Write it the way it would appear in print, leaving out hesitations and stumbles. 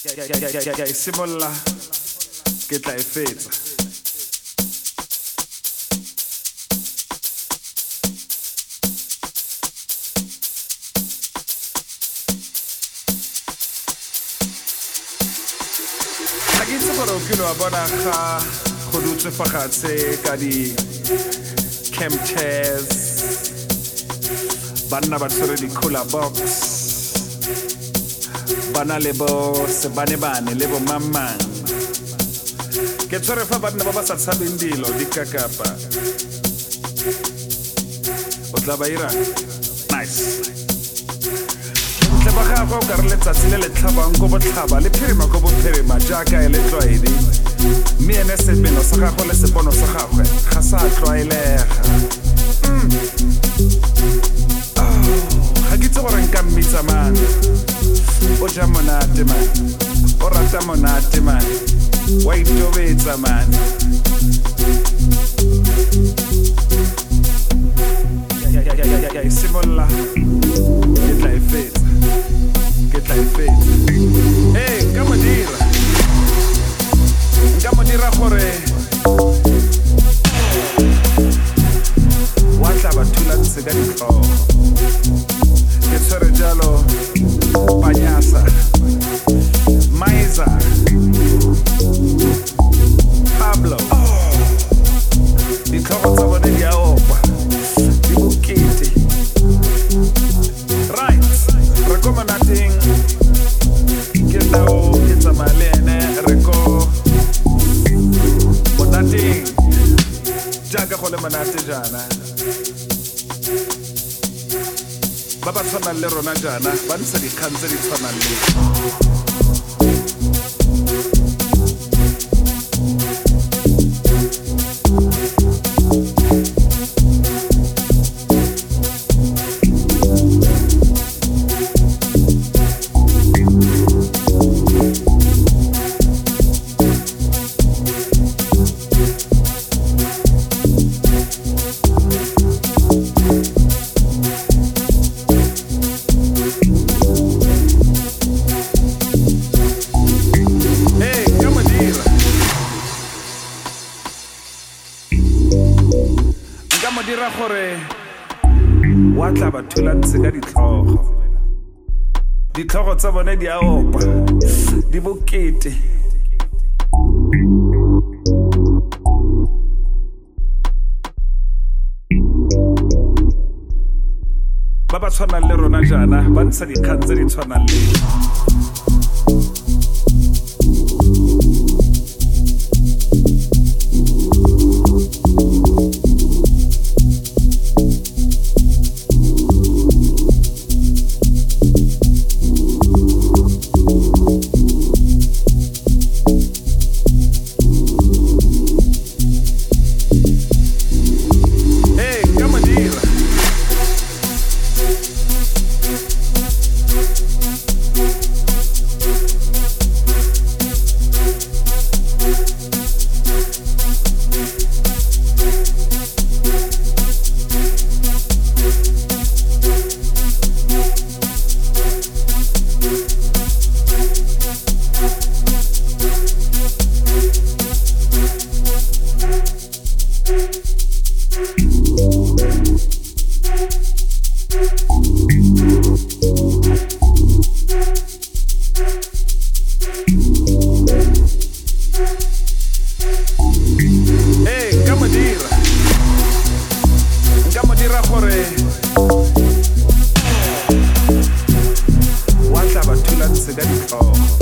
Ya simolola ke tla e fetsa. Ga ke itse gore o kile wa bona ga go dutswe fa fatshe ka di chemtrails, banna ba tshwere di-cooler box, bana le bo sebane-bane le bo mamang. Ke tshwere fa banna ba ba sa tshabeng dilo dikakapa, o tla ba ira nice. Tle ba gagwe o ka re letsatsi le le tlhabang ko botlhaba le phirima ko bophirima jaaka e le tlwaedi, mme ene semelo sa gagwe le sepono sa gagwe ga sa tlwaelega. Ga ke itse gore nka mmitsa man, o ja monate man, o rata monate man, wa itobetsa man. Ya simolola ke tla e fetsa, ke tla e fetsa. Nka mo dira gore wa tla ba thulantse ka ditlhogo. Ke tshwere jalo Panyasa, Maiza, Pablo, ditlhogo tsa bone di a opa, di bokete. Right, re ko monateng, ke nao ke tsamaya le ene, re ko monateng jaaka go le monate jana. Ba ba tshwanang le rona jana ba ntsha dikgang tse di tshwanang le mo dira gore wa tla ba thulantse ka ditlhogo. Ditlhogo tsa bone di a opa, di bokete. Ba ba tshwanang le rona jana ba ntsha dikgang tse di tshwanang le nka mo dira gore wa tla ba thulantse ka ditlhogo.